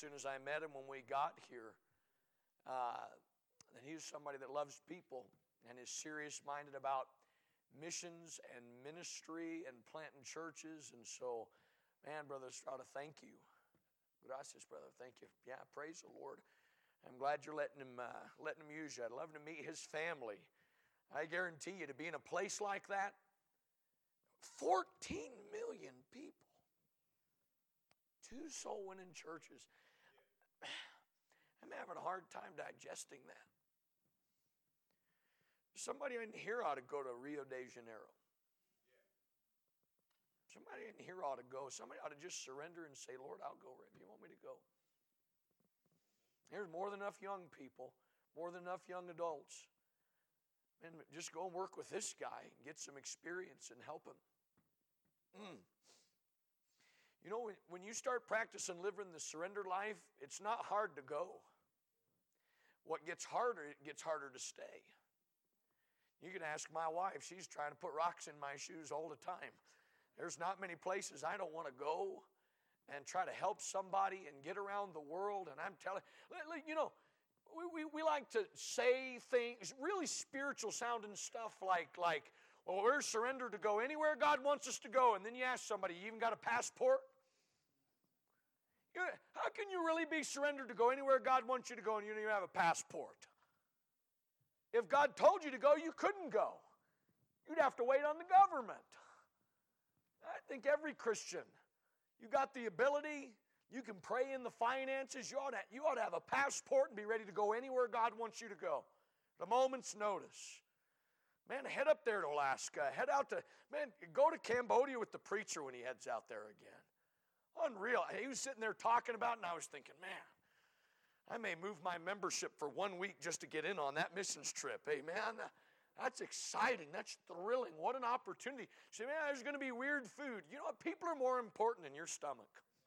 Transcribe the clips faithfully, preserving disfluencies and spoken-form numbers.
soon as I met him when we got here, uh, that he was somebody that loves people and is serious-minded about missions and ministry and planting churches. And so, man, Brother Estrada, thank you. Gracias, brother. Thank you. Yeah, praise the Lord. I'm glad you're letting him, uh, letting him use you. I'd love to meet his family. I guarantee you, to be in a place like that, fourteen million people, two soul-winning churches. I'm having a hard time digesting that. Somebody in here ought to go to Rio de Janeiro. Somebody in here ought to go. Somebody ought to just surrender and say, Lord, I'll go wherever you want me to go. There's more than enough young people, more than enough young adults. And just go and work with this guy and get some experience and help him. Mm. You know, when, when you start practicing living the surrender life, it's not hard to go. What gets harder, it gets harder to stay. You can ask my wife. She's trying to put rocks in my shoes all the time. There's not many places I don't want to go and try to help somebody and get around the world. And I'm telling you, know, we, we, we like to say things, really spiritual sounding stuff like, like, well, we're surrendered to go anywhere God wants us to go. And then you ask somebody, you even got a passport? You know, how can you really be surrendered to go anywhere God wants you to go and you don't even have a passport? If God told you to go, you couldn't go. You'd have to wait on the government. I think every Christian, you got the ability, you can pray in the finances, you ought to, you ought to have a passport and be ready to go anywhere God wants you to go. At a moment's notice. Man, head up there to Alaska. Head out to, man, go to Cambodia with the preacher when he heads out there again. Unreal. He was sitting there talking about it, and I was thinking, man, I may move my membership for one week just to get in on that missions trip. Hey, man, that's exciting. That's thrilling. What an opportunity. You say, man, there's going to be weird food. You know what? People are more important than your stomach.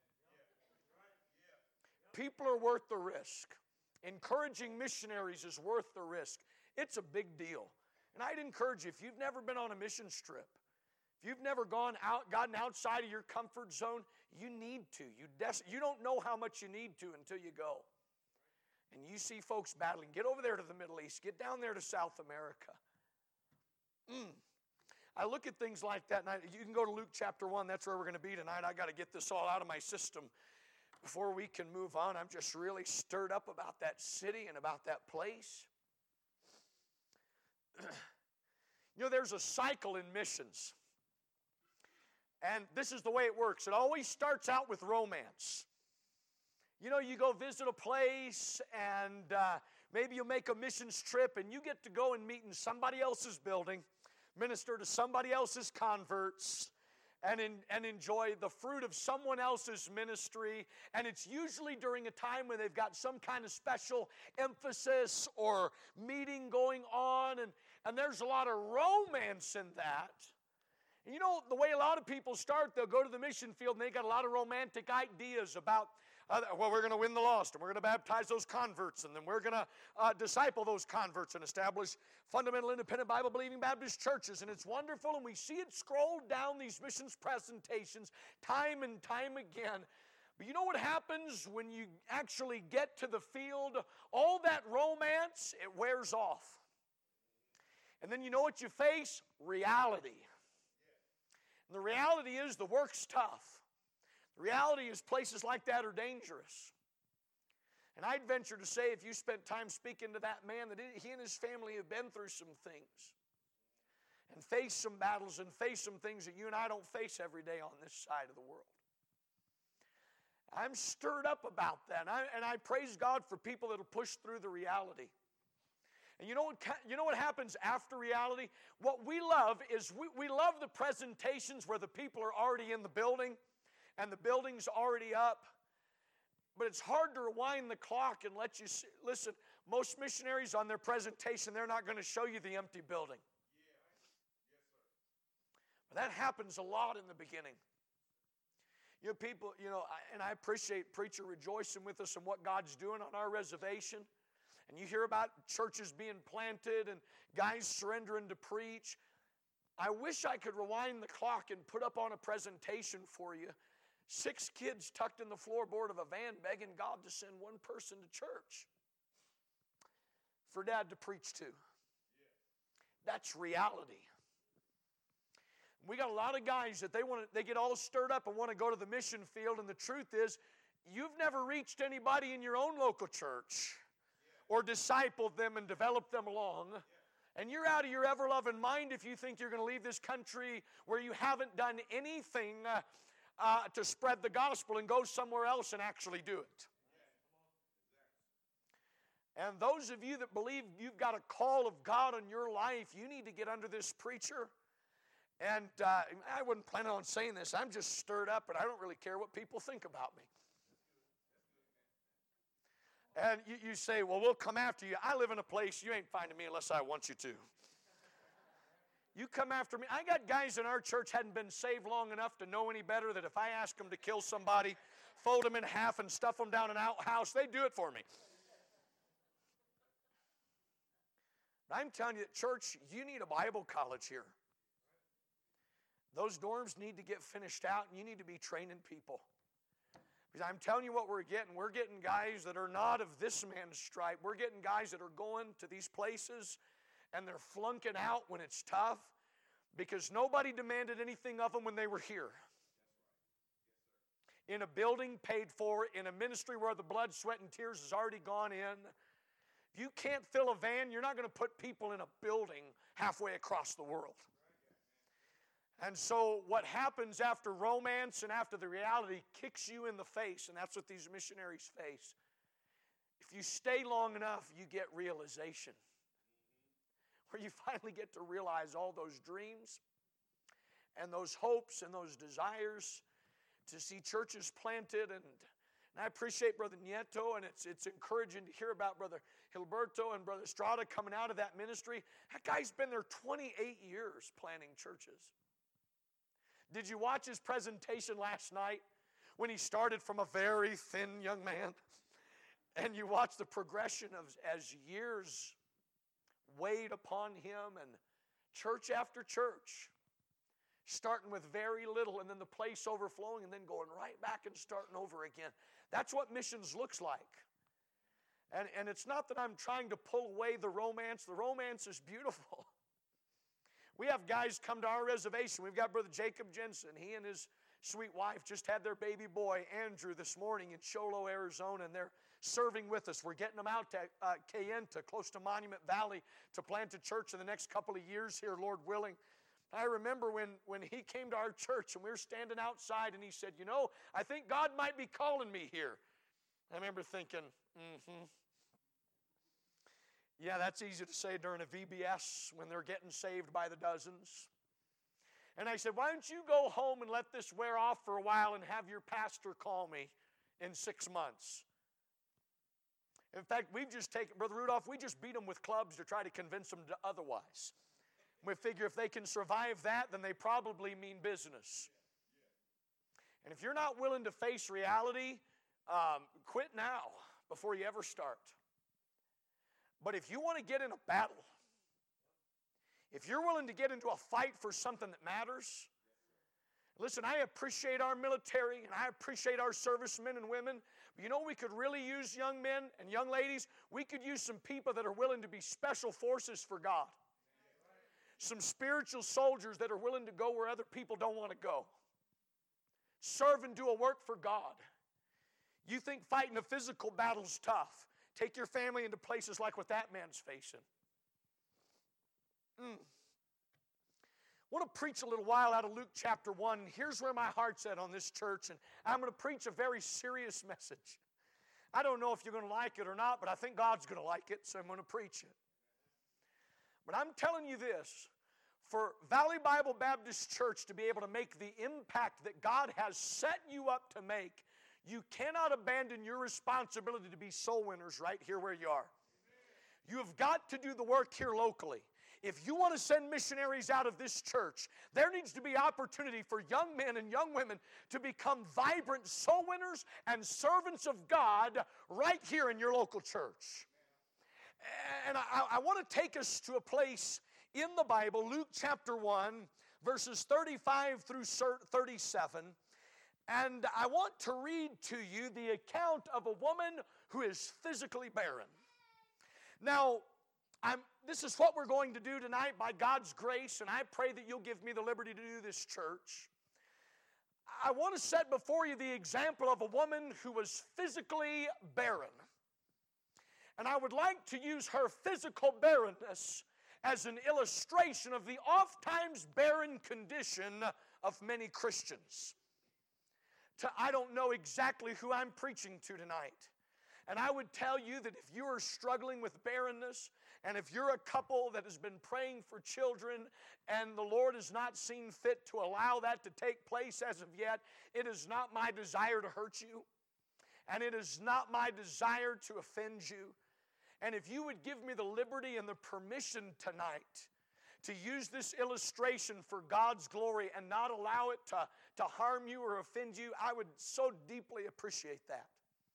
People are worth the risk. Encouraging missionaries is worth the risk. It's a big deal. And I'd encourage you, if you've never been on a missions trip, if you've never gone out, gotten outside of your comfort zone, you need to. You, des- you don't know how much you need to until you go. And you see folks battling. Get over there to the Middle East. Get down there to South America. Mm. I look at things like that, and I, you can go to Luke chapter one. That's where we're going to be tonight. I got to get this all out of my system before we can move on. I'm just really stirred up about that city and about that place. You know, there's a cycle in missions. And this is the way it works. It always starts out with romance. You know, you go visit a place and uh, maybe you make a missions trip and you get to go and meet in somebody else's building, minister to somebody else's converts, and, in, and enjoy the fruit of someone else's ministry. And it's usually during a time when they've got some kind of special emphasis or meeting going on. And, and there's a lot of romance in that. And you know, the way a lot of people start, they'll go to the mission field and they got a lot of romantic ideas about, uh, well, we're going to win the lost, and we're going to baptize those converts, and then we're going to uh, disciple those converts and establish fundamental independent Bible-believing Baptist churches. And it's wonderful, and we see it scroll down these missions presentations time and time again. But you know what happens when you actually get to the field? All that romance, it wears off. And then you know what you face? Reality. And the reality is the work's tough. The reality is places like that are dangerous. And I'd venture to say, if you spent time speaking to that man, that he and his family have been through some things and faced some battles and faced some things that you and I don't face every day on this side of the world. I'm stirred up about that, and I, and I praise God for people that will push through the reality. And you know what, you know what happens after reality? What we love is we, we love the presentations where the people are already in the building and the building's already up. But it's hard to rewind the clock and let you see. Listen, most missionaries on their presentation, they're not going to show you the empty building. But that happens a lot in the beginning. You know, people, you know, and I appreciate Preacher rejoicing with us in what God's doing on our reservation. And you hear about churches being planted and guys surrendering to preach. I wish I could rewind the clock and put up on a presentation for you Six kids tucked in the floorboard of a van begging God to send one person to church for Dad to preach to. That's reality. We got a lot of guys that they want to, they get all stirred up and want to go to the mission field, and the truth is, you've never reached anybody in your own local church or discipled them and developed them along. And you're out of your ever-loving mind if you think you're going to leave this country where you haven't done anything uh, uh, to spread the gospel and go somewhere else and actually do it. And those of you that believe you've got a call of God on your life, you need to get under this preacher. And uh, I wasn't planning on saying this. I'm just stirred up, and I don't really care what people think about me. And you, you say, well, we'll come after you. I live in a place you ain't finding me unless I want you to. You come after me. I got guys in our church hadn't been saved long enough to know any better that if I ask them to kill somebody, fold them in half and stuff them down an outhouse, they do it for me. But I'm telling you, church, you need a Bible college here. Those dorms need to get finished out, and you need to be training people. Because I'm telling you what we're getting. We're getting guys that are not of this man's stripe. We're getting guys that are going to these places, and they're flunking out when it's tough because nobody demanded anything of them when they were here. In a building paid for, in a ministry where the blood, sweat, and tears has already gone in. If you can't fill a van, you're not going to put people in a building halfway across the world. And so what happens after romance and after the reality kicks you in the face, and that's what these missionaries face. If you stay long enough, you get realization. Where you finally get to realize all those dreams and those hopes and those desires to see churches planted. And, and I appreciate Brother Nieto, and it's, it's encouraging to hear about Brother Gilberto and Brother Estrada coming out of that ministry. That guy's been there twenty-eight years planting churches. Did you watch his presentation last night when he started from a very thin young man? And you watch the progression of as years weighed upon him, and church after church, starting with very little and then the place overflowing and then going right back and starting over again. That's what missions looks like. And, and it's not that I'm trying to pull away the romance. The romance is beautiful. We have guys come to our reservation. We've got Brother Jacob Jensen. He and his sweet wife just had their baby boy, Andrew, this morning in Cholo, Arizona, and they're serving with us. We're getting them out to uh, Kayenta, close to Monument Valley, to plant a church in the next couple of years here, Lord willing. I remember when, when he came to our church and we were standing outside and he said, you know, I think God might be calling me here. I remember thinking, mm-hmm. Yeah, that's easy to say during a V B S when they're getting saved by the dozens. And I said, why don't you go home and let this wear off for a while and have your pastor call me in six months? In fact, we've just taken, Brother Rudolph, we just beat them with clubs to try to convince them to otherwise. We figure if they can survive that, then they probably mean business. And if you're not willing to face reality, um, quit now before you ever start. But if you want to get in a battle, if you're willing to get into a fight for something that matters, listen, I appreciate our military and I appreciate our servicemen and women. But you know, we could really use young men and young ladies. We could use some people that are willing to be special forces for God. Some spiritual soldiers that are willing to go where other people don't want to go. Serve and do a work for God. You think fighting a physical battle's tough. Take your family into places like what that man's facing. Mm. I want to preach a little while out of Luke chapter one. Here's where my heart's at on this church, and I'm going to preach a very serious message. I don't know if you're going to like it or not, but I think God's going to like it, so I'm going to preach it. But I'm telling you this, for Valley Bible Baptist Church to be able to make the impact that God has set you up to make, you cannot abandon your responsibility to be soul winners right here where you are. You have got to do the work here locally. If you want to send missionaries out of this church, there needs to be opportunity for young men and young women to become vibrant soul winners and servants of God right here in your local church. And I, I want to take us to a place in the Bible, Luke chapter one, verses thirty-five through thirty-seven. And I want to read to you the account of a woman who is physically barren. Now, I'm, this is what we're going to do tonight by God's grace, and I pray that you'll give me the liberty to do this, church. I want to set before you the example of a woman who was physically barren. And I would like to use her physical barrenness as an illustration of the oft-times barren condition of many Christians. To, I don't know exactly who I'm preaching to tonight. And I would tell you that if you are struggling with barrenness, and if you're a couple that has been praying for children, and the Lord has not seen fit to allow that to take place as of yet, it is not my desire to hurt you, and it is not my desire to offend you. And if you would give me the liberty and the permission tonight to use this illustration for God's glory and not allow it to, to harm you or offend you, I would so deeply appreciate that.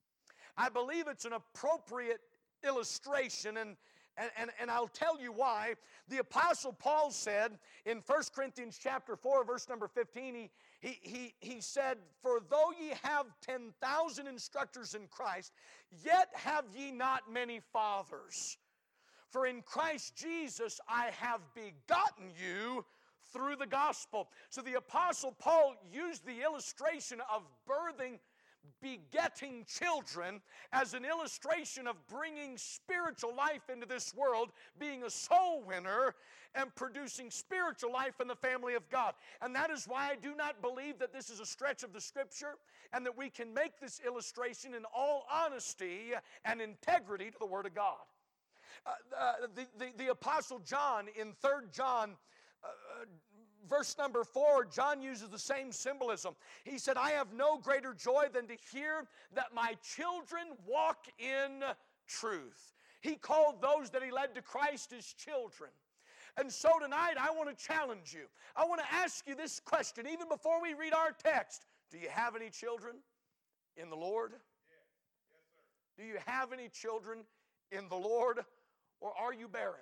I believe it's an appropriate illustration, and, and, and, and I'll tell you why. The Apostle Paul said in First Corinthians chapter four, verse number fifteen, he, he, he, he said, "For though ye have ten thousand instructors in Christ, yet have ye not many fathers. For in Christ Jesus I have begotten you through the gospel." So the Apostle Paul used the illustration of birthing, begetting children as an illustration of bringing spiritual life into this world, being a soul winner, and producing spiritual life in the family of God. And that is why I do not believe that this is a stretch of the Scripture and that we can make this illustration in all honesty and integrity to the Word of God. Uh, uh, the, the, the Apostle John in Third John uh, verse number four, John uses the same symbolism. He said, "I have no greater joy than to hear that my children walk in truth." He called those that he led to Christ his children. And so tonight I want to challenge you. I want to ask you this question, even before we read our text. Do you have any children in the Lord? Yeah. Yes, sir. Do you have any children in the Lord, or are you barren?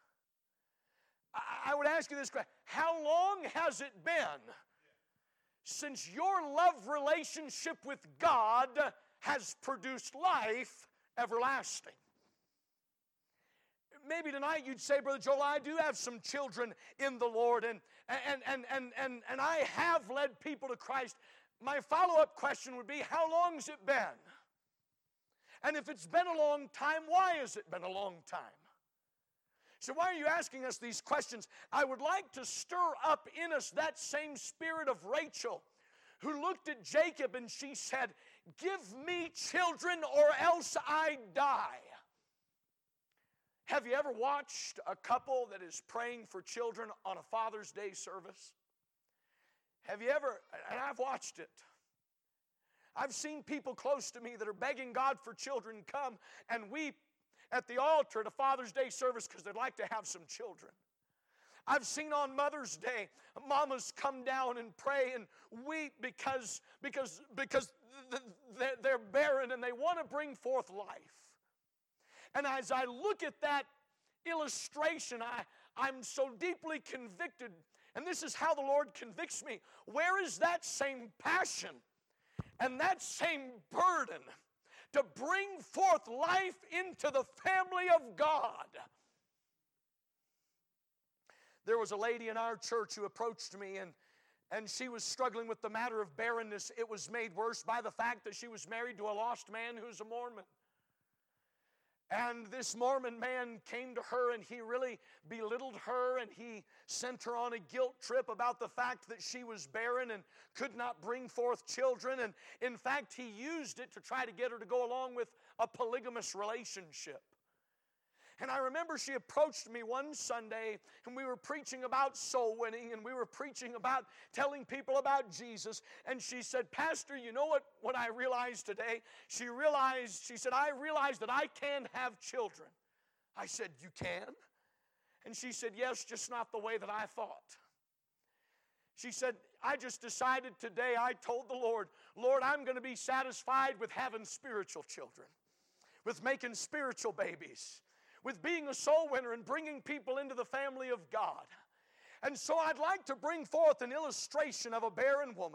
I would ask you this question. How long has it been since your love relationship with God has produced life everlasting? Maybe tonight you'd say, "Brother Joel, I do have some children in the Lord, and, and, and, and, and, and I have led people to Christ." My follow-up question would be, how long has it been? And if it's been a long time, why has it been a long time? So why are you asking us these questions? I would like to stir up in us that same spirit of Rachel, who looked at Jacob and she said, "Give me children or else I die." Have you ever watched a couple that is praying for children on a Father's Day service? Have you ever, and I've watched it. I've seen people close to me that are begging God for children come and weep at the altar at a Father's Day service because they'd like to have some children. I've seen on Mother's Day mamas come down and pray and weep because, because, because they're barren and they want to bring forth life. And as I look at that illustration, I, I'm so deeply convicted, and this is how the Lord convicts me. Where is that same passion and that same burden to bring forth life into the family of God? There was a lady in our church who approached me, and, and she was struggling with the matter of barrenness. It was made worse by the fact that she was married to a lost man who's a Mormon. And this Mormon man came to her and he really belittled her, and he sent her on a guilt trip about the fact that she was barren and could not bring forth children. And in fact, he used it to try to get her to go along with a polygamous relationship. And I remember she approached me one Sunday and we were preaching about soul winning, and we were preaching about telling people about Jesus. And she said, "Pastor, you know what, what I realized today?" She realized, she said, "I realized that I can have children." I said, "You can?" And she said, "Yes, just not the way that I thought." She said, "I just decided today, I told the Lord, Lord, I'm going to be satisfied with having spiritual children, with making spiritual babies, with being a soul winner and bringing people into the family of God." And so I'd like to bring forth an illustration of a barren woman.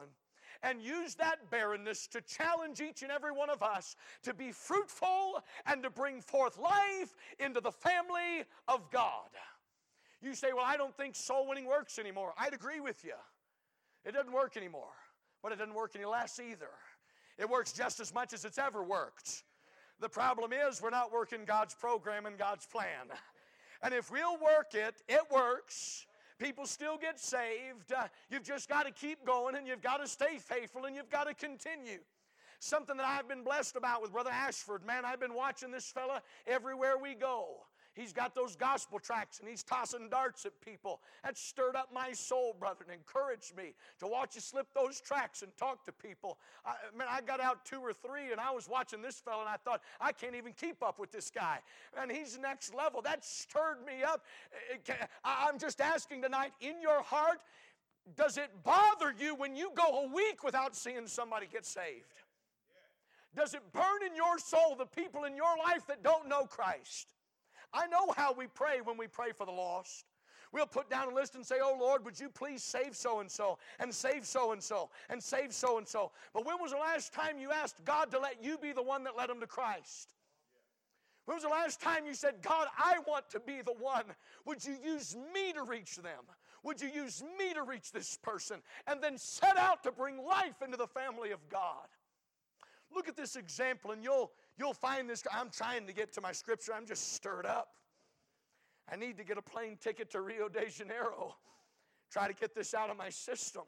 and use that barrenness to challenge each and every one of us to be fruitful and to bring forth life into the family of God. You say, well, I don't think soul winning works anymore. I'd agree with you. It doesn't work anymore, but it doesn't work any less either. It works just as much as it's ever worked. The problem is we're not working God's program and God's plan. And if we'll work it, it works. People still get saved. Uh, you've just got to keep going, and you've got to stay faithful, and you've got to continue. Something that I've been blessed about with Brother Ashford, man, I've been watching this fella everywhere we go. He's got those gospel tracts, and he's tossing darts at people. That stirred up my soul, brother, and encouraged me to watch you slip those tracts and talk to people. I, man, I got out two or three, and I was watching this fella, and I thought, I can't even keep up with this guy. And he's next level. That stirred me up. I'm just asking tonight, in your heart, does it bother you when you go a week without seeing somebody get saved? Does it burn in your soul the people in your life that don't know Christ? I know how we pray when we pray for the lost. We'll put down a list and say, oh Lord, would you please save so-and-so, and save so-and-so, and save so-and-so. But when was the last time you asked God to let you be the one that led them to Christ? When was the last time you said, God, I want to be the one. Would you use me to reach them? Would you use me to reach this person? And then set out to bring life into the family of God. Look at this example, and you'll, you'll find this. I'm trying to get to my scripture. I'm just stirred up. I need to get a plane ticket to Rio de Janeiro. Try to get this out of my system.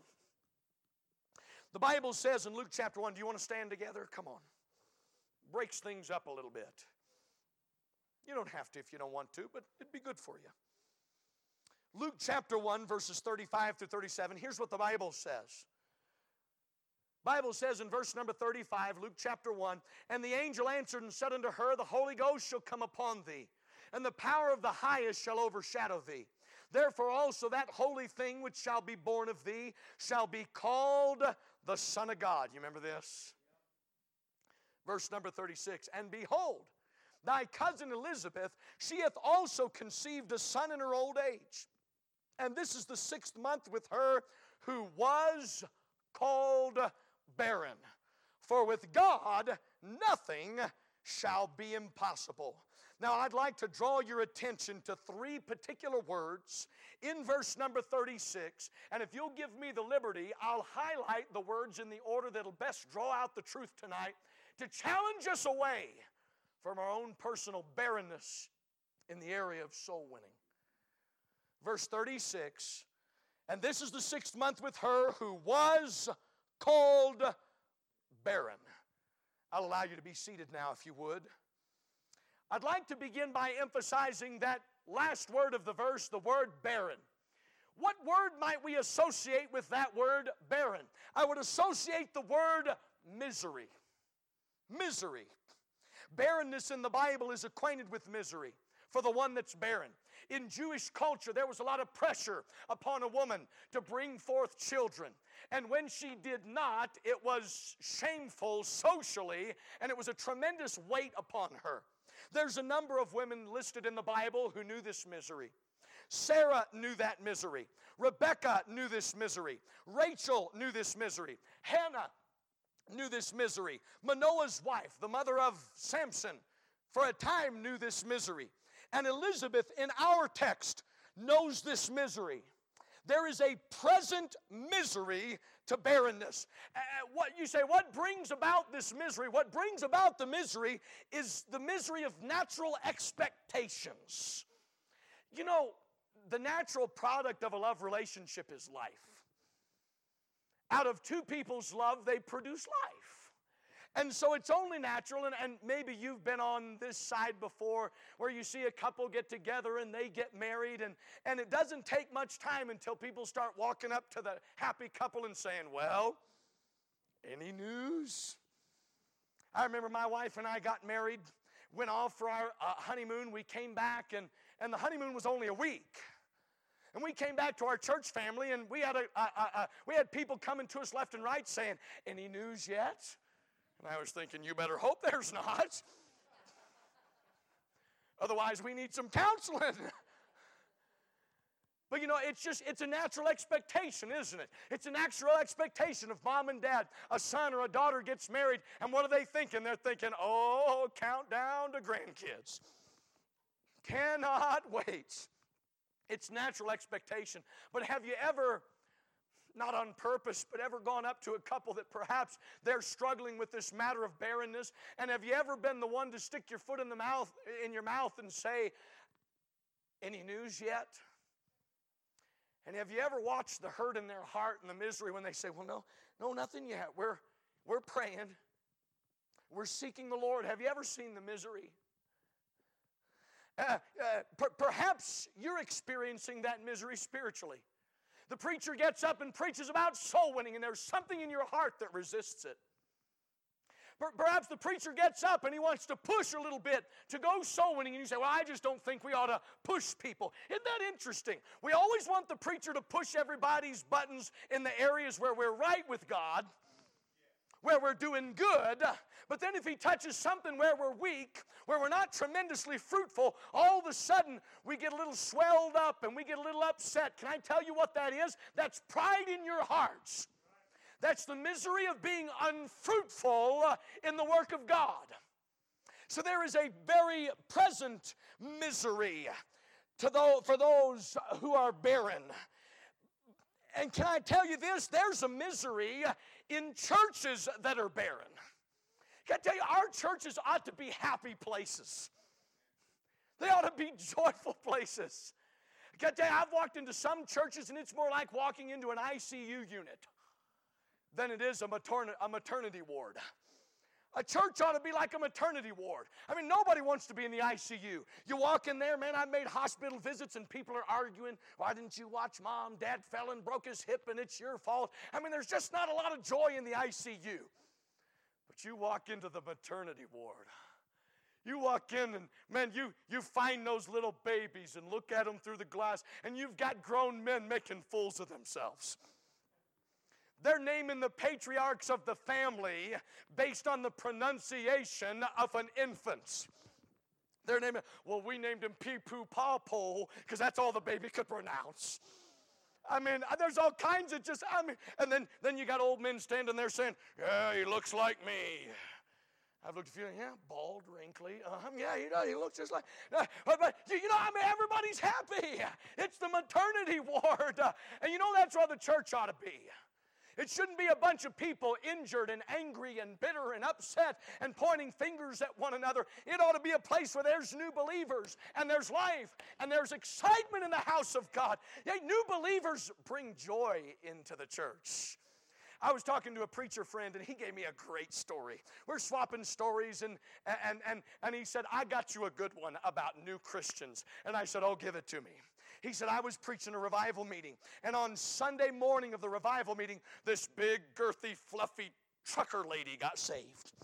The Bible says in Luke chapter one, do you want to stand together? Come on. Breaks things up a little bit. You don't have to if you don't want to, but it'd be good for you. Luke chapter one, verses thirty-five through thirty-seven. Here's what the Bible says. Bible says in verse number thirty-five, Luke chapter one, and the angel answered and said unto her, the Holy Ghost shall come upon thee, and the power of the highest shall overshadow thee. Therefore also that holy thing which shall be born of thee shall be called the Son of God. You remember this? Verse number thirty-six, and behold, thy cousin Elizabeth, she hath also conceived a son in her old age. And this is the sixth month with her who was called barren. For with God nothing shall be impossible. Now I'd like to draw your attention to three particular words in verse number thirty-six. And if you'll give me the liberty, I'll highlight the words in the order that'll best draw out the truth tonight to challenge us away from our own personal barrenness in the area of soul winning. Verse thirty-six, and this is the sixth month with her who was called barren. I'll allow you to be seated now if you would. I'd like to begin by emphasizing that last word of the verse, the word barren. What word might we associate with that word barren? I would associate the word misery. Misery. Barrenness in the Bible is acquainted with misery for the one that's barren. In Jewish culture, there was a lot of pressure upon a woman to bring forth children. And when she did not, it was shameful socially, and it was a tremendous weight upon her. There's a number of women listed in the Bible who knew this misery. Sarah knew that misery. Rebecca knew this misery. Rachel knew this misery. Hannah knew this misery. Manoah's wife, the mother of Samson, for a time knew this misery. And Elizabeth, in our text, knows this misery. There is a present misery to barrenness. Uh, what you say, what brings about this misery? What brings about the misery is the misery of natural expectations. You know, the natural product of a love relationship is life. Out of two people's love, they produce life. And so it's only natural, and, and maybe you've been on this side before where you see a couple get together and they get married, and, and it doesn't take much time until people start walking up to the happy couple and saying, well, any news? I remember my wife and I got married, went off for our uh, honeymoon. We came back, and, and the honeymoon was only a week. And we came back to our church family, and we had, a, a, a, a, we had people coming to us left and right saying, any news yet? And I was thinking, you better hope there's not. Otherwise, we need some counseling. But you know, it's just, it's a natural expectation, isn't it? It's a natural expectation of mom and dad. A son or a daughter gets married, and what are they thinking? They're thinking, oh, countdown to grandkids. Cannot wait. It's natural expectation. But have you ever, not on purpose, but ever gone up to a couple that perhaps they're struggling with this matter of barrenness? And have you ever been the one to stick your foot in the mouth, in your mouth and say, any news yet? And have you ever watched the hurt in their heart and the misery when they say, well, no, no, nothing yet. We're, we're praying. We're seeking the Lord. Have you ever seen the misery? Uh, uh, per- perhaps you're experiencing that misery spiritually. The preacher gets up and preaches about soul winning, and there's something in your heart that resists it. Perhaps the preacher gets up and he wants to push a little bit to go soul winning, and you say, well, I just don't think we ought to push people. Isn't that interesting? We always want the preacher to push everybody's buttons in the areas where we're right with God, where we're doing good, but then if he touches something where we're weak, where we're not tremendously fruitful, all of a sudden we get a little swelled up and we get a little upset. Can I tell you what that is? That's pride in your hearts. That's the misery of being unfruitful in the work of God. So there is a very present misery to those, for those who are barren. And can I tell you this? There's a misery in churches that are barren. Can I tell you, our churches ought to be happy places. They ought to be joyful places. Can I tell you, I've walked into some churches and it's more like walking into an I C U unit than it is a maternity, a maternity ward. A church ought to be like a maternity ward. I mean, nobody wants to be in the I C U. You walk in there, man, I've made hospital visits and people are arguing, why didn't you watch mom? Dad fell and broke his hip and it's your fault. I mean, there's just not a lot of joy in the I C U. But you walk into the maternity ward. You walk in and, man, you, you find those little babies and look at them through the glass, and you've got grown men making fools of themselves. They're naming the patriarchs of the family based on the pronunciation of an infant. They're naming, well, we named him Pee-Poo-Paw-Po because that's all the baby could pronounce. I mean, there's all kinds of just, I mean, and then, then you got old men standing there saying, yeah, he looks like me. I've looked at you, yeah, bald, wrinkly. Uh-huh, yeah, you know, he looks just like, uh, but, but, you know, I mean, everybody's happy. It's the maternity ward. Uh, and you know, that's where the church ought to be. It shouldn't be a bunch of people injured and angry and bitter and upset and pointing fingers at one another. It ought to be a place where there's new believers and there's life and there's excitement in the house of God. Yeah, new believers bring joy into the church. I was talking to a preacher friend, and he gave me a great story. We're swapping stories, and, and, and, and he said, I got you a good one about new Christians. And I said, oh, give it to me. He said, I was preaching a revival meeting, and on Sunday morning of the revival meeting, this big, girthy, fluffy trucker lady got saved.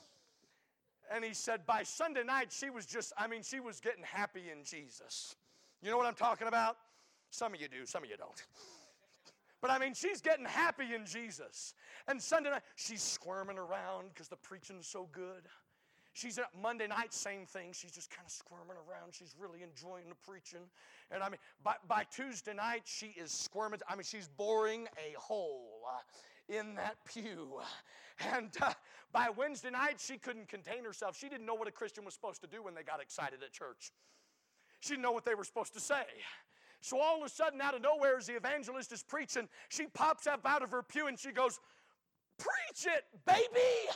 And he said, by Sunday night, she was just, I mean, she was getting happy in Jesus. You know what I'm talking about? Some of you do, some of you don't. But I mean, she's getting happy in Jesus. And Sunday night, she's squirming around because the preaching's so good. She's at Monday night, same thing. She's just kind of squirming around. She's really enjoying the preaching. And I mean, by, by Tuesday night, she is squirming. I mean, she's boring a hole uh, in that pew. And uh, by Wednesday night, she couldn't contain herself. She didn't know what a Christian was supposed to do when they got excited at church. She didn't know what they were supposed to say. So all of a sudden, out of nowhere, as the evangelist is preaching, she pops up out of her pew and she goes, preach it, baby!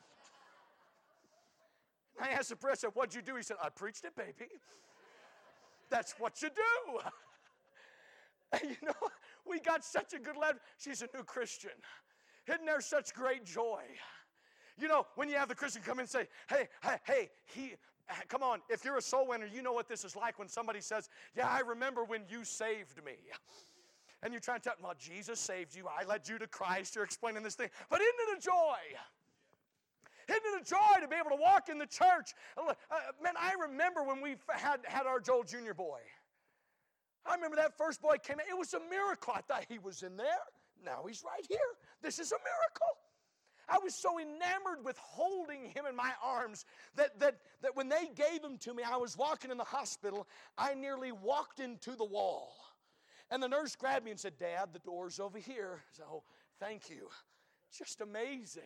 I asked the preacher, what'd you do? He said, I preached it, baby. That's what you do. And you know, we got such a good lad. She's a new Christian. Isn't there such great joy? You know, when you have the Christian come in and say, hey, hey, hey, he, come on, if you're a soul winner, you know what this is like when somebody says, yeah, I remember when you saved me. And you're trying to tell them, well, Jesus saved you. I led you to Christ. You're explaining this thing. But isn't it a joy? Isn't it a joy to be able to walk in the church? Uh, man, I remember when we had, had our Joel Junior boy. I remember that first boy came in. It was a miracle. I thought he was in there. Now he's right here. This is a miracle. I was so enamored with holding him in my arms that, that, that when they gave him to me, I was walking in the hospital, I nearly walked into the wall. And the nurse grabbed me and said, Dad, the door's over here. So, oh, thank you. Just amazing.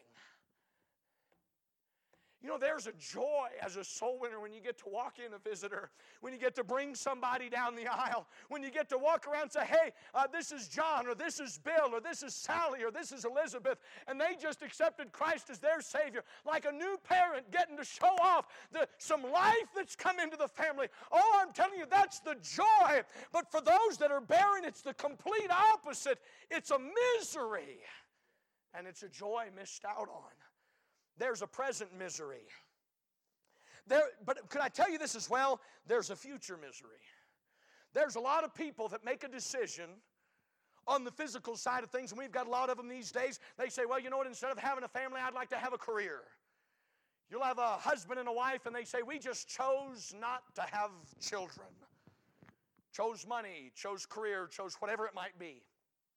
You know, there's a joy as a soul winner when you get to walk in a visitor, when you get to bring somebody down the aisle, when you get to walk around and say, hey, uh, this is John, or this is Bill, or this is Sally, or this is Elizabeth, and they just accepted Christ as their Savior, like a new parent getting to show off the, some life that's come into the family. Oh, I'm telling you, that's the joy. But for those that are barren, it's the complete opposite. It's a misery, and it's a joy missed out on. There's a present misery. There, but could I tell you this as well? There's a future misery. There's a lot of people that make a decision on the physical side of things, and we've got a lot of them these days. They say, well, you know what, instead of having a family, I'd like to have a career. You'll have a husband and a wife, and they say, we just chose not to have children. Chose money, chose career, chose whatever it might be.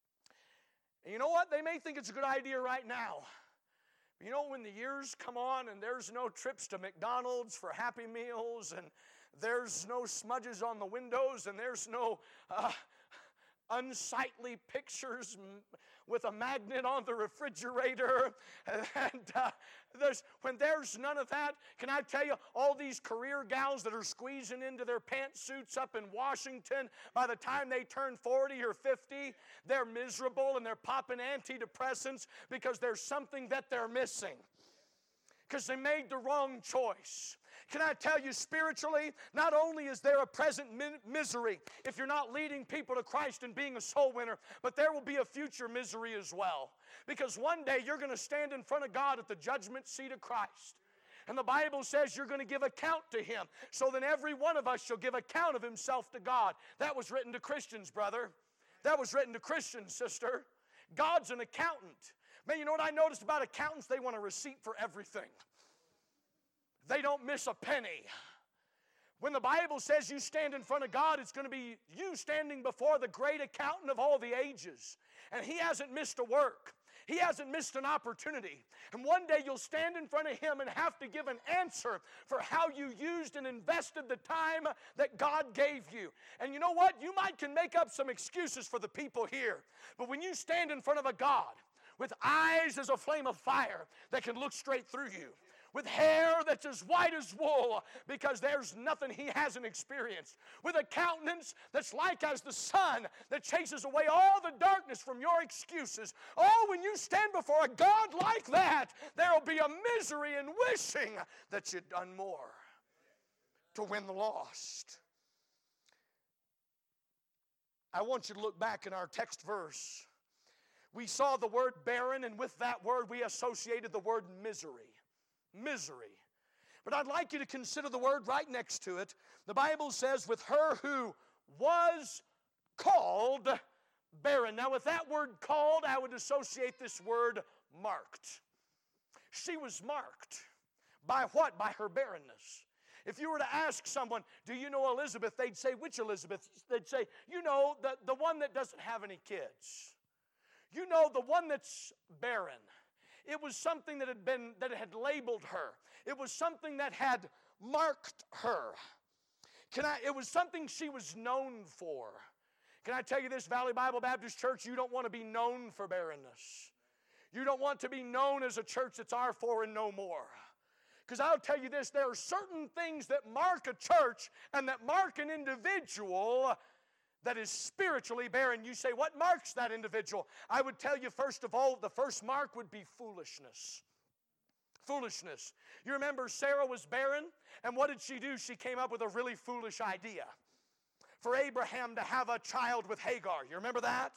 And you know what? They may think it's a good idea right now. You know, when the years come on and there's no trips to McDonald's for Happy Meals, and there's no smudges on the windows, and there's no uh, unsightly pictures with a magnet on the refrigerator, and uh, there's, when there's none of that, can I tell you, all these career gals that are squeezing into their pantsuits up in Washington, by the time they turn forty or fifty, they're miserable and they're popping antidepressants because there's something that they're missing, because they made the wrong choice. Can I tell you, spiritually, not only is there a present misery if you're not leading people to Christ and being a soul winner, but there will be a future misery as well. Because one day you're going to stand in front of God at the judgment seat of Christ. And the Bible says you're going to give account to Him. So then every one of us shall give account of himself to God. That was written to Christians, brother. That was written to Christians, sister. God's an accountant. Man, you know what I noticed about accountants? They want a receipt for everything. They don't miss a penny. When the Bible says you stand in front of God, it's going to be you standing before the great accountant of all the ages. And He hasn't missed a work. He hasn't missed an opportunity. And one day you'll stand in front of Him and have to give an answer for how you used and invested the time that God gave you. And you know what? You might can make up some excuses for the people here. But when you stand in front of a God with eyes as a flame of fire that can look straight through you, with hair that's as white as wool because there's nothing He hasn't experienced, with a countenance that's like as the sun that chases away all the darkness from your excuses. Oh, when you stand before a God like that, there will be a misery in wishing that you'd done more to win the lost. I want you to look back in our text verse. We saw the word barren, and with that word we associated the word misery. Misery. But I'd like you to consider the word right next to it. The Bible says, with her who was called barren. Now, with that word called, I would associate this word marked. She was marked. By what? By her barrenness. If you were to ask someone, do you know Elizabeth? They'd say, which Elizabeth? They'd say, you know, the, the one that doesn't have any kids. You know, the one that's barren. It was something that had been, that had labeled her. It was something that had marked her. Can I, it was something she was known for. Can I tell you this, Valley Bible Baptist Church, you don't want to be known for barrenness. You don't want to be known as a church that's our for and no more. Because I'll tell you this, there are certain things that mark a church and that mark an individual that is spiritually barren. You say, what marks that individual? I would tell you, first of all, the first mark would be foolishness. Foolishness. You remember Sarah was barren, and what did she do? She came up with a really foolish idea. For Abraham to have a child with Hagar. You remember that?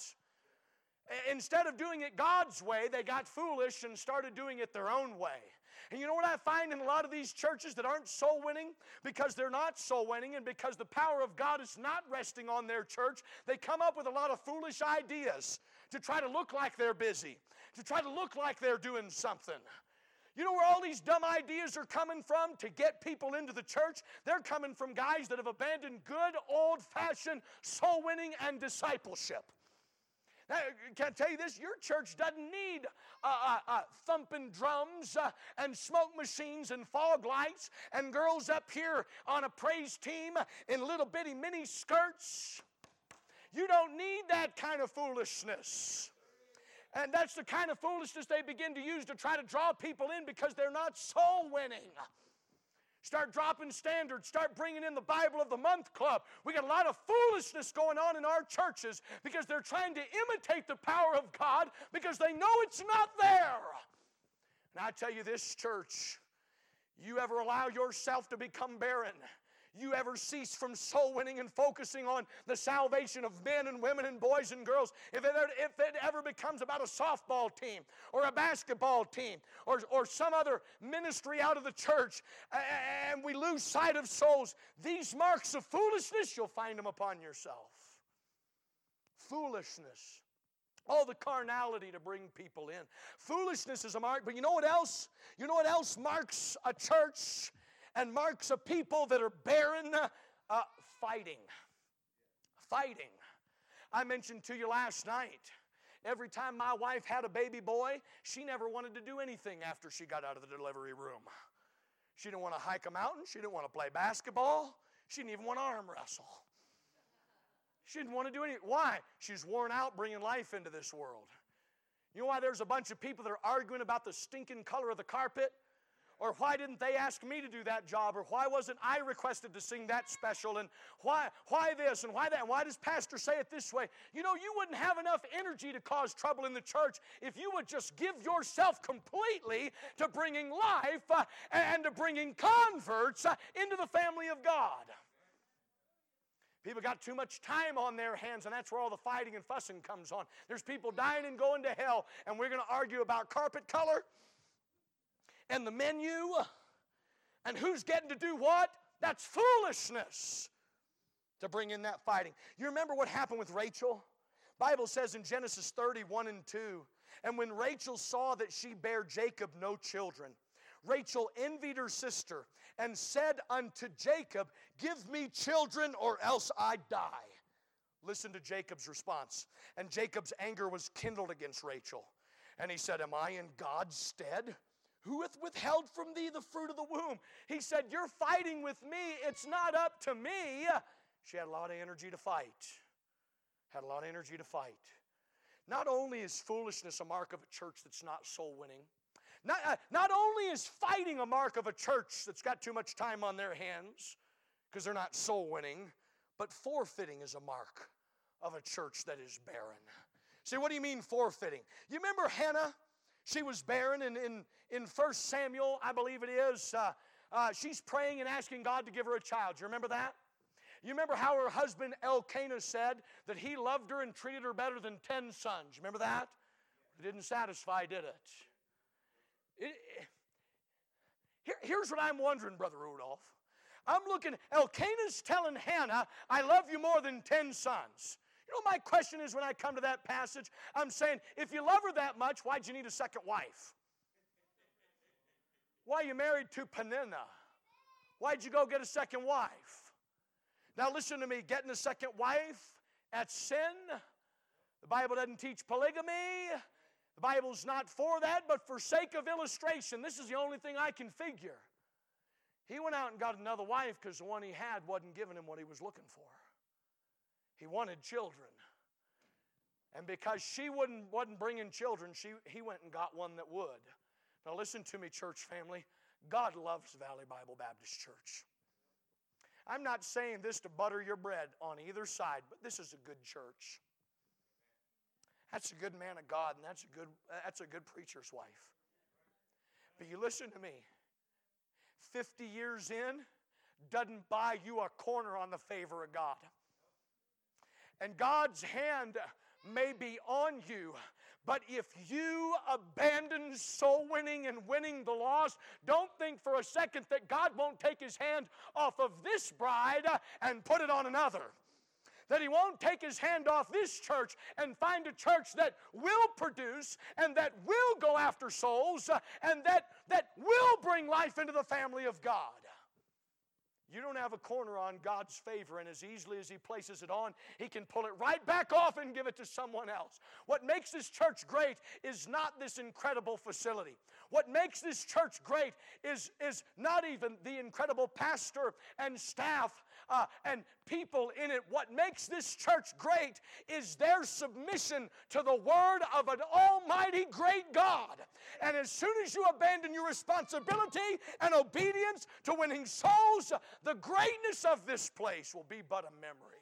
Instead of doing it God's way, they got foolish and started doing it their own way. And you know what I find in a lot of these churches that aren't soul winning? Because they're not soul winning and because the power of God is not resting on their church, they come up with a lot of foolish ideas to try to look like they're busy, to try to look like they're doing something. You know where all these dumb ideas are coming from to get people into the church? They're coming from guys that have abandoned good, old-fashioned soul winning and discipleship. Now, can I tell you this? Your church doesn't need uh, uh, uh, thumping drums uh, and smoke machines and fog lights and girls up here on a praise team in little bitty mini skirts. You don't need that kind of foolishness. And that's the kind of foolishness they begin to use to try to draw people in because they're not soul winning. Start dropping standards. Start bringing in the Bible of the Month Club. We got a lot of foolishness going on in our churches because they're trying to imitate the power of God because they know it's not there. And I tell you this, church, you ever allow yourself to become barren, you ever cease from soul winning and focusing on the salvation of men and women and boys and girls, if it, if it ever becomes about a softball team or a basketball team or, or some other ministry out of the church, and we lose sight of souls, these marks of foolishness, you'll find them upon yourself. Foolishness. All the carnality to bring people in. Foolishness is a mark, but you know what else? You know what else marks a church and marks a people that are barren? Uh, fighting. Fighting. I mentioned to you last night, every time my wife had a baby boy, she never wanted to do anything after she got out of the delivery room. She didn't want to hike a mountain. She didn't want to play basketball. She didn't even want to arm wrestle. She didn't want to do anything. Why? She's worn out bringing life into this world. You know why there's a bunch of people that are arguing about the stinking color of the carpet? Or why didn't they ask me to do that job? Or why wasn't I requested to sing that special? And why, why this and why that? And why does pastor say it this way? You know, you wouldn't have enough energy to cause trouble in the church if you would just give yourself completely to bringing life uh, and to bringing converts uh, into the family of God. People got too much time on their hands, and that's where all the fighting and fussing comes on. There's people dying and going to hell, and we're going to argue about carpet color and the menu and who's getting to do what. That's foolishness to bring in that fighting. You remember what happened with Rachel? Bible says in Genesis thirty-one and two, and when Rachel saw that she bare Jacob no children, Rachel envied her sister and said unto Jacob, give me children or else I die. Listen to Jacob's response. And Jacob's anger was kindled against Rachel. And he said, am I in God's stead? Who hath withheld from thee the fruit of the womb? He said, you're fighting with me. It's not up to me. She had a lot of energy to fight. Had a lot of energy to fight. Not only is foolishness a mark of a church that's not soul winning, Not, uh, not only is fighting a mark of a church that's got too much time on their hands because they're not soul winning, but forfeiting is a mark of a church that is barren. See, what do you mean forfeiting? You remember Hannah? She was barren in, in, in First Samuel, I believe it is. Uh, uh, she's praying and asking God to give her a child. Do you remember that? You remember how her husband Elkanah said that he loved her and treated her better than ten sons. You remember that? It didn't satisfy, did it? It, it, here, here's what I'm wondering, Brother Rudolph. I'm looking, Elkanah's telling Hannah, I love you more than ten sons. You know, my question is when I come to that passage, I'm saying, if you love her that much, why'd you need a second wife? Why are you married to Peninnah? Why'd you go get a second wife? Now listen to me, getting a second wife, that's sin. The Bible doesn't teach polygamy. The Bible's not for that, but for sake of illustration, this is the only thing I can figure. He went out and got another wife because the one he had wasn't giving him what he was looking for. He wanted children. And because she wouldn't, wasn't bringing children, she, he went and got one that would. Now listen to me, church family. God loves Valley Bible Baptist Church. I'm not saying this to butter your bread on either side, but this is a good church. That's a good man of God, and that's a good, that's a good preacher's wife. But you listen to me. fifty years in doesn't buy you a corner on the favor of God. And God's hand may be on you, but if you abandon soul winning and winning the lost, don't think for a second that God won't take His hand off of this bride and put it on another. That He won't take His hand off this church and find a church that will produce and that will go after souls and that, that will bring life into the family of God. You don't have a corner on God's favor, and as easily as He places it on, He can pull it right back off and give it to someone else. What makes this church great is not this incredible facility. What makes this church great is, is not even the incredible pastor and staff uh, and people in it. What makes this church great is their submission to the word of an almighty great God. And as soon as you abandon your responsibility and obedience to winning souls, the greatness of this place will be but a memory.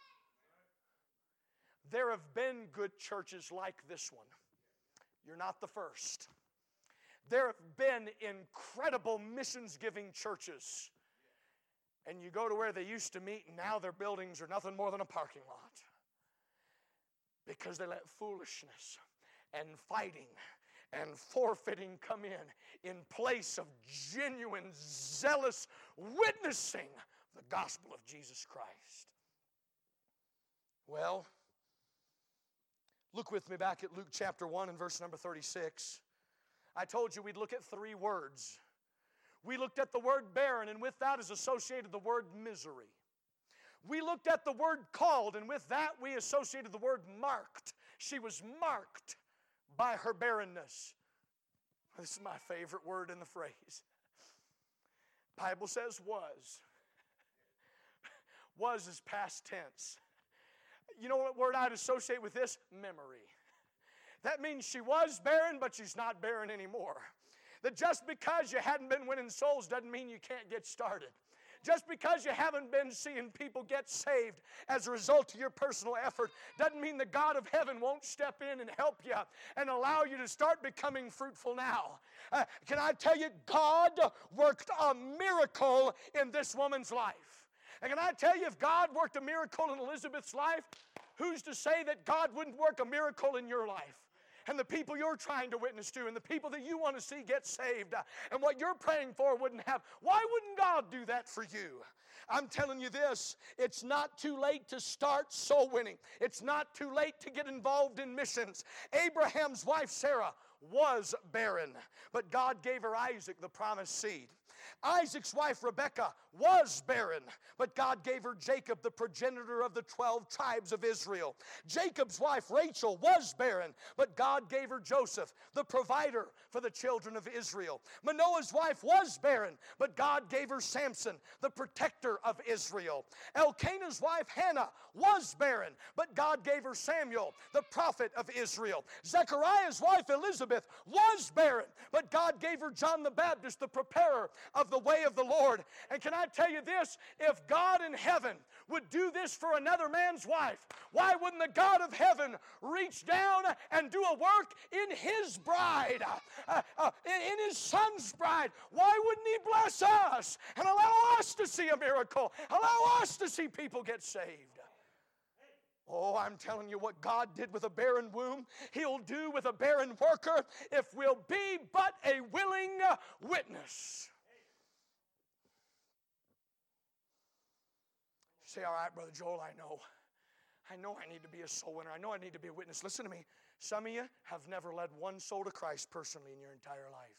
There have been good churches like this one. You're not the first. There have been incredible missions-giving churches. And you go to where they used to meet, and now their buildings are nothing more than a parking lot. Because they let foolishness and fighting and forfeiting come in, in place of genuine, zealous witnessing the gospel of Jesus Christ. Well, look with me back at Luke chapter one and verse number thirty-six. I told you we'd look at three words. We looked at the word barren, and with that is associated the word misery. We looked at the word called, and with that we associated the word marked. She was marked by her barrenness. This is my favorite word in the phrase. Bible says was. Was is past tense. You know what word I'd associate with this? Memory. That means she was barren, but she's not barren anymore. That just because you hadn't been winning souls doesn't mean you can't get started. Just because you haven't been seeing people get saved as a result of your personal effort doesn't mean the God of heaven won't step in and help you and allow you to start becoming fruitful now. Uh, can I tell you, God worked a miracle in this woman's life. And can I tell you, if God worked a miracle in Elizabeth's life, who's to say that God wouldn't work a miracle in your life? And the people you're trying to witness to, and the people that you want to see get saved, uh, and what you're praying for wouldn't have. Why wouldn't God do that for you? I'm telling you this, it's not too late to start soul winning. It's not too late to get involved in missions. Abraham's wife Sarah was barren, but God gave her Isaac, the promised seed. Isaac's wife Rebekah was barren, but God gave her Jacob, the progenitor of the twelve tribes of Israel. Jacob's wife Rachel was barren, but God gave her Joseph, the provider for the children of Israel. Manoah's wife was barren, but God gave her Samson, the protector of Israel. Elkanah's wife Hannah was barren, but God gave her Samuel, the prophet of Israel. Zechariah's wife Elizabeth was barren, but God gave her John the Baptist, the preparer of the way of the Lord. And can I tell you this? If God in heaven would do this for another man's wife, why wouldn't the God of heaven reach down and do a work in His bride, uh, uh, in His Son's bride? Why wouldn't He bless us and allow us to see a miracle, allow us to see people get saved? Oh, I'm telling you, what God did with a barren womb, He'll do with a barren worker if we'll be but a willing witness. Say, all right, Brother Joel, I know. I know I need to be a soul winner. I know I need to be a witness. Listen to me. Some of you have never led one soul to Christ personally in your entire life.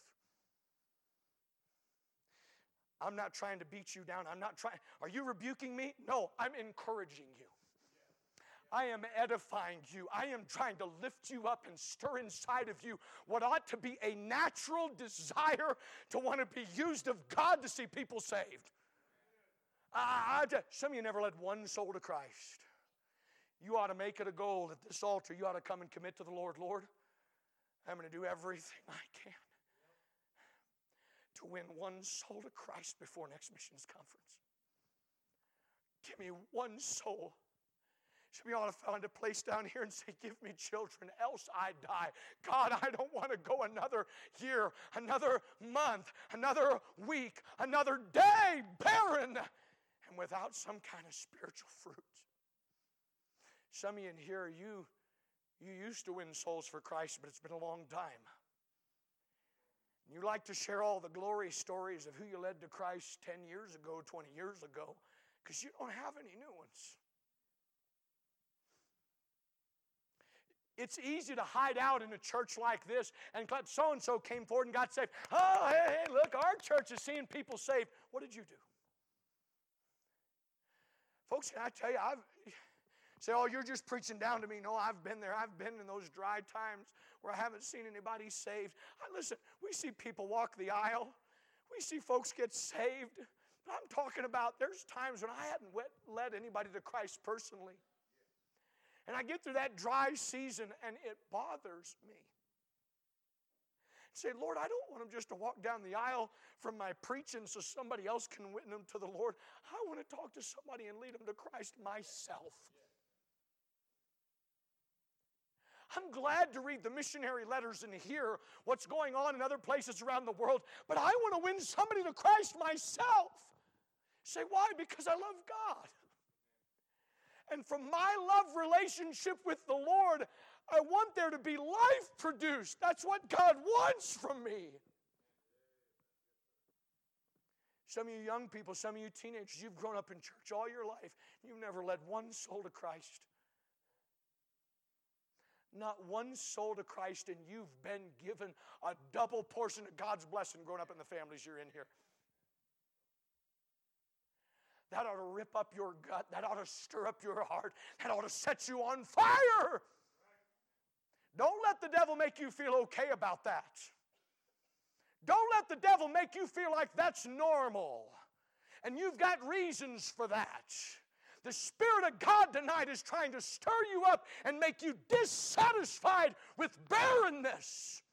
I'm not trying to beat you down. I'm not trying. Are you rebuking me? No, I'm encouraging you. I am edifying you. I am trying to lift you up and stir inside of you what ought to be a natural desire to want to be used of God to see people saved. I, I, some of you never led one soul to Christ. You ought to make it a goal at this altar. You ought to come and commit to the Lord. Lord, I'm going to do everything I can to win one soul to Christ before next missions conference. Give me one soul. Some of you ought to find a place down here and say, give me children, else I die. God, I don't want to go another year, another month, another week, another day barren and without some kind of spiritual fruit. Some of you in here, you, you used to win souls for Christ, but it's been a long time. You like to share all the glory stories of who you led to Christ ten years ago, twenty years ago, because you don't have any new ones. It's easy to hide out in a church like this and clap, so-and-so came forward and got saved. Oh, hey, hey, look, our church is seeing people saved. What did you do? Folks, can I tell you, I've say, oh, you're just preaching down to me. No, I've been there. I've been in those dry times where I haven't seen anybody saved. I, listen, we see people walk the aisle. We see folks get saved. But I'm talking about there's times when I hadn't led anybody to Christ personally. And I get through that dry season and it bothers me. Say, Lord, I don't want them just to walk down the aisle from my preaching so somebody else can witness them to the Lord. I want to talk to somebody and lead them to Christ myself. I'm glad to read the missionary letters and hear what's going on in other places around the world, but I want to win somebody to Christ myself. Say, why? Because I love God. And from my love relationship with the Lord, I want there to be life produced. That's what God wants from me. Some of you young people, some of you teenagers, you've grown up in church all your life. You've never led one soul to Christ. Not one soul to Christ, and you've been given a double portion of God's blessing growing up in the families you're in here. That ought to rip up your gut. That ought to stir up your heart. That ought to set you on fire. Don't let the devil make you feel okay about that. Don't let the devil make you feel like that's normal. And you've got reasons for that. The Spirit of God tonight is trying to stir you up and make you dissatisfied with barrenness.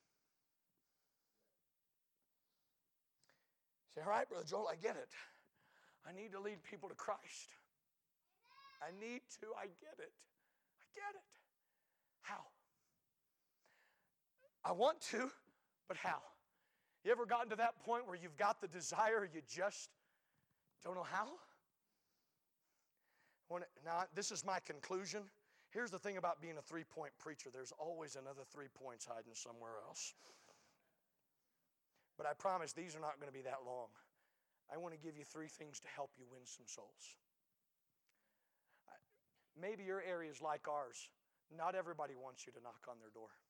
Say, all right, Brother Joel, I get it. I need to lead people to Christ. I need to. I get it. I get it. How? I want to, but how? You ever gotten to that point where you've got the desire, you just don't know how? When, now, this is my conclusion. Here's the thing about being a three-point preacher. There's always another three points hiding somewhere else. But I promise these are not going to be that long. I want to give you three things to help you win some souls. Maybe your area is like ours. Not everybody wants you to knock on their door.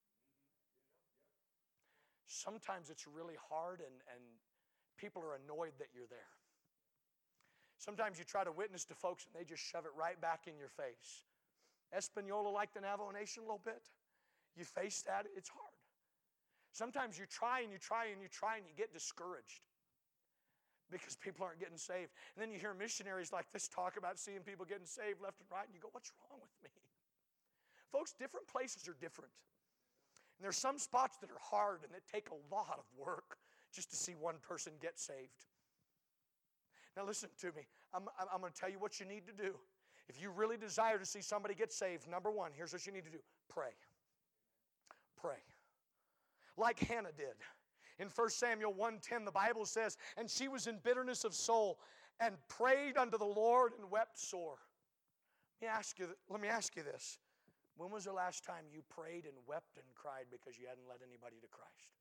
Sometimes it's really hard and, and people are annoyed that you're there. Sometimes you try to witness to folks and they just shove it right back in your face. Espanola like the Navajo Nation a little bit. You face that, it's hard. Sometimes you try and you try and you try and you get discouraged because people aren't getting saved. And then you hear missionaries like this talk about seeing people getting saved left and right, and you go, what's wrong with me? Folks, different places are different. And there's some spots that are hard and that take a lot of work just to see one person get saved. Now listen to me. I'm, I'm going to tell you what you need to do. If you really desire to see somebody get saved, number one, here's what you need to do. Pray. Pray. Like Hannah did. In First Samuel one ten, the Bible says, and she was in bitterness of soul and prayed unto the Lord and wept sore. Let me ask you, let me ask you this. When was the last time you prayed and wept and cried because you hadn't led anybody to Christ?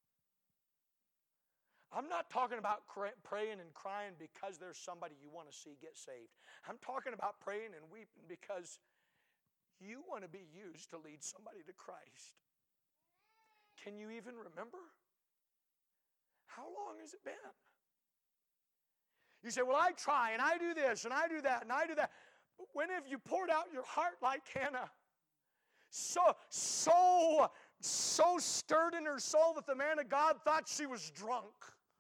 I'm not talking about praying and crying because there's somebody you want to see get saved. I'm talking about praying and weeping because you want to be used to lead somebody to Christ. Can you even remember? How long has it been? You say, well, I try and I do this and I do that and I do that. But when have you poured out your heart like Hannah? So, so, so stirred in her soul that the man of God thought she was drunk.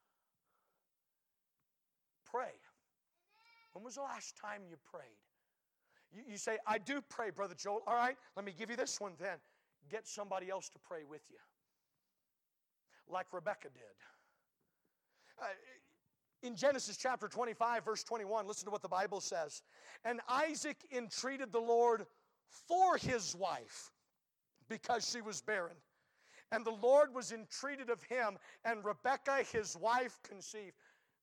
Pray. When was the last time you prayed? You, you say, I do pray, Brother Joel. All right, let me give you this one then. Get somebody else to pray with you. Like Rebecca did. Uh, in Genesis chapter twenty-five, verse twenty-one, listen to what the Bible says. And Isaac entreated the Lord for his wife because she was barren. And the Lord was entreated of him, and Rebekah, his wife, conceived.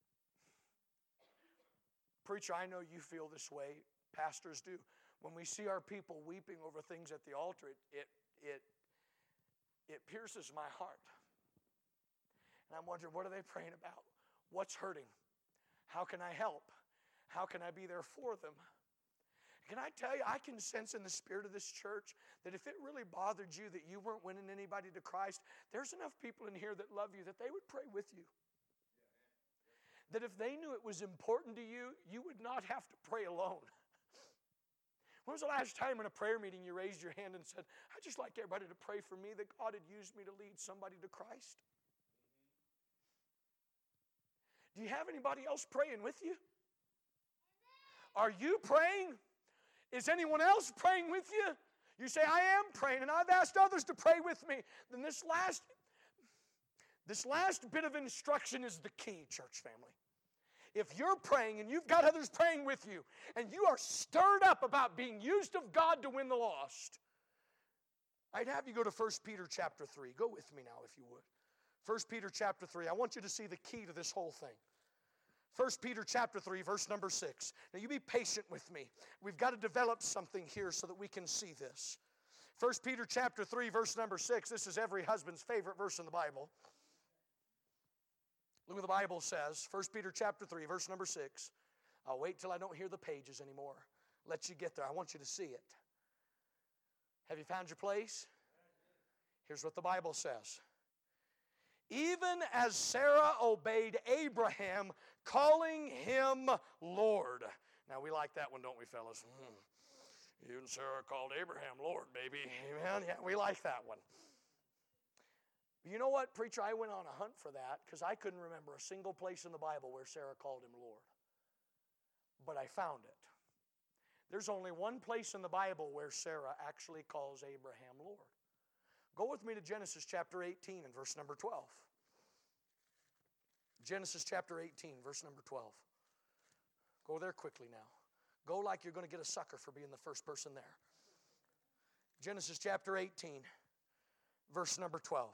Preacher, I know you feel this way. Pastors do. When we see our people weeping over things at the altar, it, it, it, it pierces my heart. And I'm wondering, what are they praying about? What's hurting? How can I help? How can I be there for them? Can I tell you, I can sense in the spirit of this church that if it really bothered you that you weren't winning anybody to Christ, there's enough people in here that love you that they would pray with you. That if they knew it was important to you, you would not have to pray alone. When was the last time in a prayer meeting you raised your hand and said, I'd just like everybody to pray for me that God had used me to lead somebody to Christ? Do you have anybody else praying with you? Are you praying? Is anyone else praying with you? You say, I am praying, and I've asked others to pray with me. Then this last, this last bit of instruction is the key, church family. If you're praying and you've got others praying with you, and you are stirred up about being used of God to win the lost, I'd have you go to First Peter chapter three. Go with me now if you would. First Peter chapter three. I want you to see the key to this whole thing. First Peter chapter three, verse number six. Now you be patient with me. We've got to develop something here so that we can see this. First Peter chapter three, verse number six. This is every husband's favorite verse in the Bible. Look what the Bible says. First Peter chapter three, verse number six. I'll wait till I don't hear the pages anymore. Let you get there. I want you to see it. Have you found your place? Here's what the Bible says. Even as Sarah obeyed Abraham, calling him Lord. Now, we like that one, don't we, fellas? Hmm. Even Sarah called Abraham Lord, baby. Amen? Yeah, we like that one. You know what, preacher? I went on a hunt for that because I couldn't remember a single place in the Bible where Sarah called him Lord. But I found it. There's only one place in the Bible where Sarah actually calls Abraham Lord. Go with me to Genesis chapter eighteen and verse number twelve. Genesis chapter eighteen, verse number twelve. Go there quickly now. Go like you're going to get a sucker for being the first person there. Genesis chapter eighteen, verse number twelve.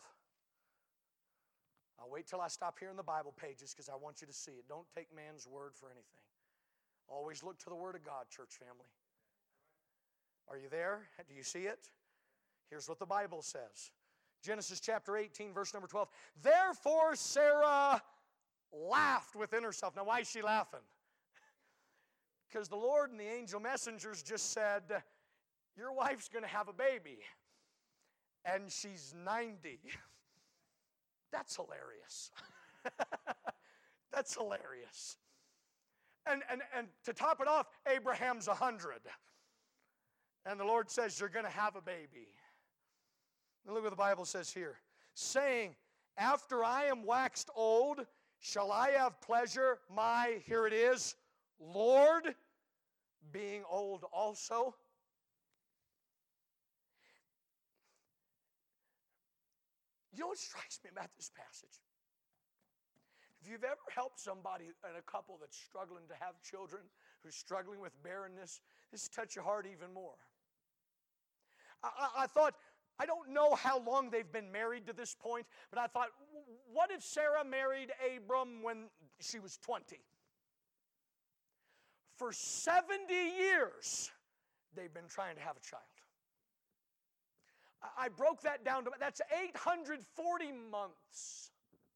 I'll wait till I stop here in the Bible pages because I want you to see it. Don't take man's word for anything. Always look to the Word of God, church family. Are you there? Do you see it? Here's what the Bible says. Genesis chapter eighteen, verse number twelve. Therefore Sarah laughed within herself. Now, why is she laughing? Because the Lord and the angel messengers just said, your wife's going to have a baby. And she's ninety. That's hilarious. That's hilarious. And, and, and to top it off, Abraham's one hundred. And the Lord says, you're going to have a baby. And look what the Bible says here. Saying, after I am waxed old, shall I have pleasure, my, here it is, Lord, being old also? You know what strikes me about this passage? If you've ever helped somebody in a couple that's struggling to have children, who's struggling with barrenness, this touches your heart even more. I, I, I thought, I don't know how long they've been married to this point, but I thought, what if Sarah married Abram when she was twenty? For seventy years, they've been trying to have a child. I, I broke that down to, that's eight hundred forty months.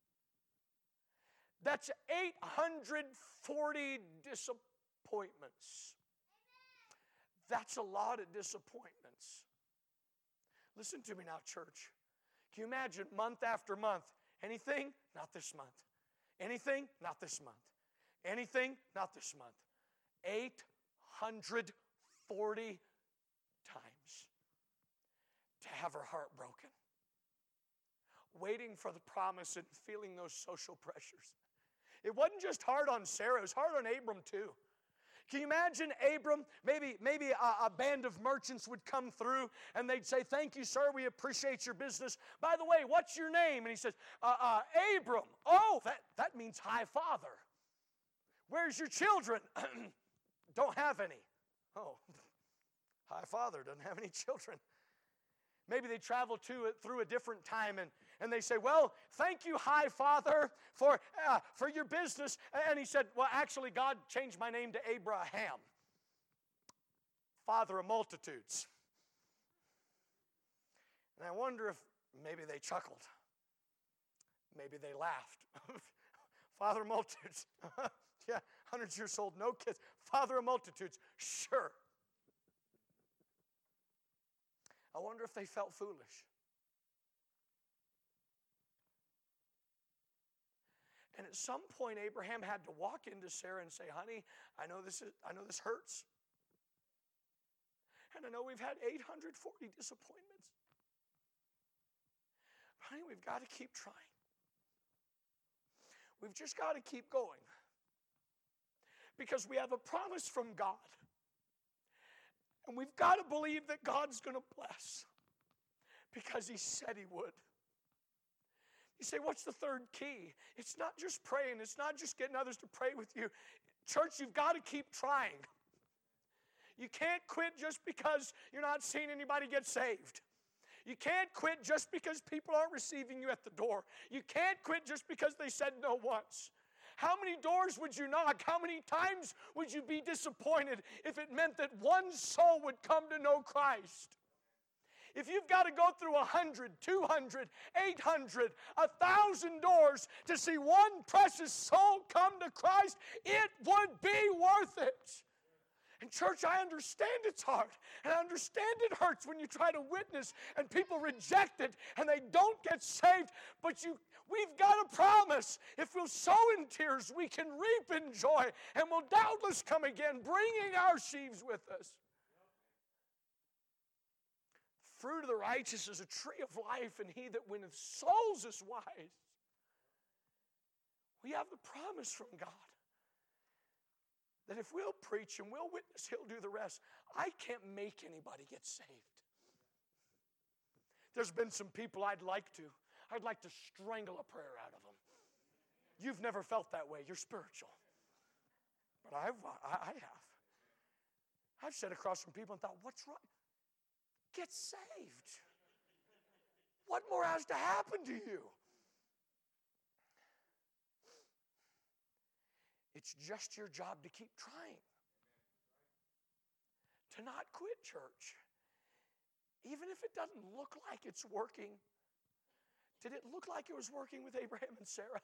That's eight hundred forty disappointments. That's a lot of disappointments. Listen to me now, church. Can you imagine month after month? Anything? Not this month. Anything? Not this month. Anything? Not this month. eight hundred forty times to have her heart broken. Waiting for the promise and feeling those social pressures. It wasn't just hard on Sarah, it was hard on Abram too. Can you imagine Abram, maybe, maybe a, a band of merchants would come through and they'd say, thank you, sir, we appreciate your business. By the way, what's your name? And he says, uh, uh, Abram. Oh, that, that means high father. Where's your children? Don't have any. Oh, high father doesn't have any children. Maybe they travel to it through a different time and, and they say, well, thank you, High Father, for, uh, for your business. And he said, well, actually, God changed my name to Abraham, father of multitudes. And I wonder if maybe they chuckled. Maybe they laughed. Father of multitudes. Yeah, hundreds years old, no kids. Father of multitudes. Sure. I wonder if they felt foolish. And at some point, Abraham had to walk into Sarah and say, honey, I know this is, I know this hurts. And I know we've had eight hundred forty disappointments. But honey, we've got to keep trying. We've just got to keep going. Because we have a promise from God. And we've got to believe that God's going to bless. Because He said He would. You say, what's the third key? It's not just praying. It's not just getting others to pray with you. Church, you've got to keep trying. You can't quit just because you're not seeing anybody get saved. You can't quit just because people aren't receiving you at the door. You can't quit just because they said no once. How many doors would you knock? How many times would you be disappointed if it meant that one soul would come to know Christ? If you've got to go through a hundred, two hundred, eight hundred, a thousand doors to see one precious soul come to Christ, it would be worth it. And church, I understand it's hard. And I understand it hurts when you try to witness and people reject it and they don't get saved. But you, we've got a promise. If we'll sow in tears, we can reap in joy. And we'll doubtless come again, bringing our sheaves with us. Fruit of the righteous is a tree of life, and he that winneth souls is wise. We have the promise from God that if we'll preach and we'll witness, He'll do the rest. I can't make anybody get saved. There's been some people I'd like to. I'd like to strangle a prayer out of them. You've never felt that way. You're spiritual. But I've, I have. I've sat across from people and thought, what's wrong? Get saved. What more has to happen to you? It's just your job to keep trying. To not quit, church. Even if it doesn't look like it's working. Did it look like it was working with Abraham and Sarah?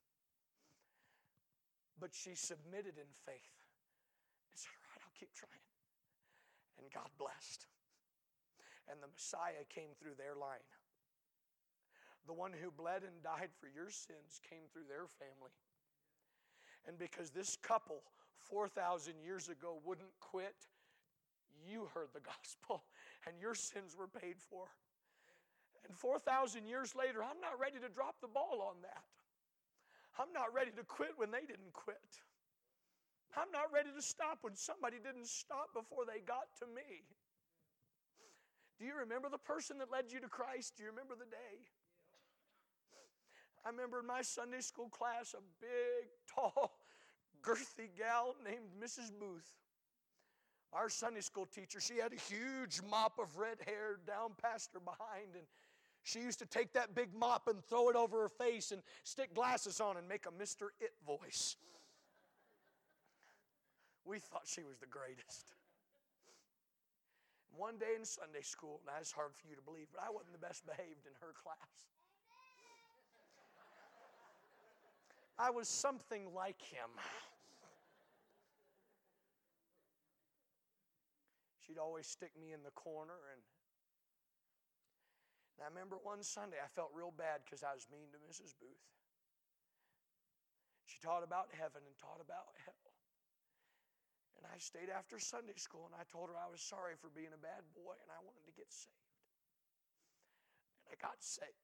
But she submitted in faith and said, all right, I'll keep trying. And God blessed. And the Messiah came through their line. The one who bled and died for your sins came through their family. And because this couple four thousand years ago wouldn't quit, you heard the gospel and your sins were paid for. And four thousand years later, I'm not ready to drop the ball on that. I'm not ready to quit when they didn't quit. I'm not ready to stop when somebody didn't stop before they got to me. Do you remember the person that led you to Christ? Do you remember the day? I remember in my Sunday school class, a big, tall, girthy gal named Missus Booth. Our Sunday school teacher, she had a huge mop of red hair down past her behind, and she used to take that big mop and throw it over her face and stick glasses on and make a Mister It voice. We thought she was the greatest. One day in Sunday school, and that's hard for you to believe, but I wasn't the best behaved in her class. I was something like him. She'd always stick me in the corner, and, and I remember one Sunday I felt real bad because I was mean to Missus Booth. She taught about heaven and taught about hell. And I stayed after Sunday school and I told her I was sorry for being a bad boy and I wanted to get saved. And I got saved.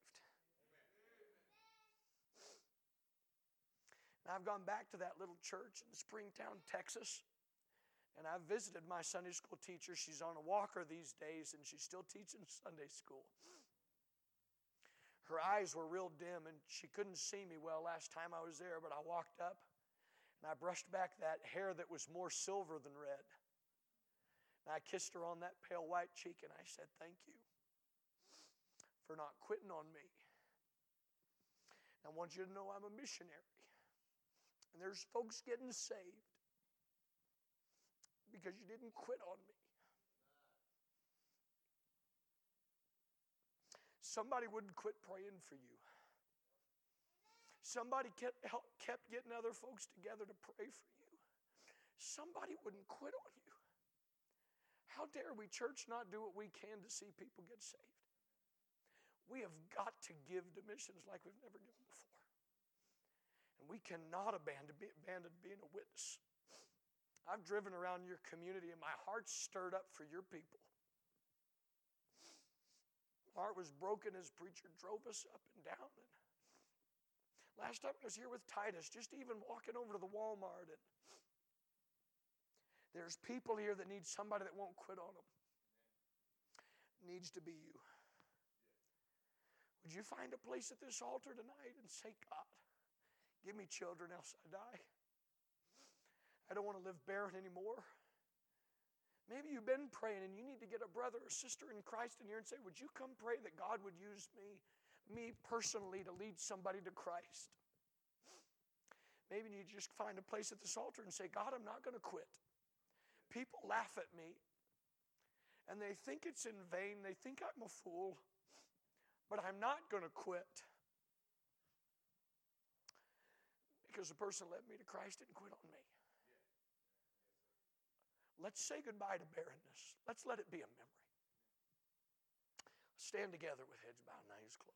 And I've gone back to that little church in Springtown, Texas. And I've visited my Sunday school teacher. She's on a walker these days and she's still teaching Sunday school. Her eyes were real dim and she couldn't see me well last time I was there, but I walked up. And I brushed back that hair that was more silver than red. And I kissed her on that pale white cheek and I said, thank you for not quitting on me. And I want you to know I'm a missionary. And there's folks getting saved because you didn't quit on me. Somebody wouldn't quit praying for you. Somebody kept, kept getting other folks together to pray for you. Somebody wouldn't quit on you. How dare we, church, not do what we can to see people get saved? We have got to give to missions like we've never given before. And we cannot abandon, abandon being a witness. I've driven around your community and my heart's stirred up for your people. My heart was broken as preacher drove us up and down. And Last time I was here with Titus, just even walking over to the Walmart, and there's people here that need somebody that won't quit on them. Needs to be you. Would you find a place at this altar tonight and say, God, give me children else I die. I don't want to live barren anymore. Maybe you've been praying and you need to get a brother or sister in Christ in here and say, would you come pray that God would use me, me personally, to lead somebody to Christ? Maybe you just find a place at this altar and say, God, I'm not going to quit. People laugh at me and they think it's in vain. They think I'm a fool, but I'm not going to quit because the person led me to Christ didn't quit on me. Let's say goodbye to barrenness. Let's let it be a memory. Stand together with heads bowed and eyes closed.